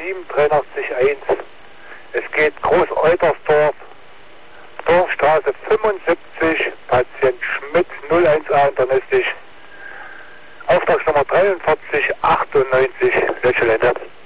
78381. Es geht Groß-Eutersdorf, Dorfstraße 75, Patient Schmidt 01A internistisch. Auftragsnummer 4398, Welche Länder?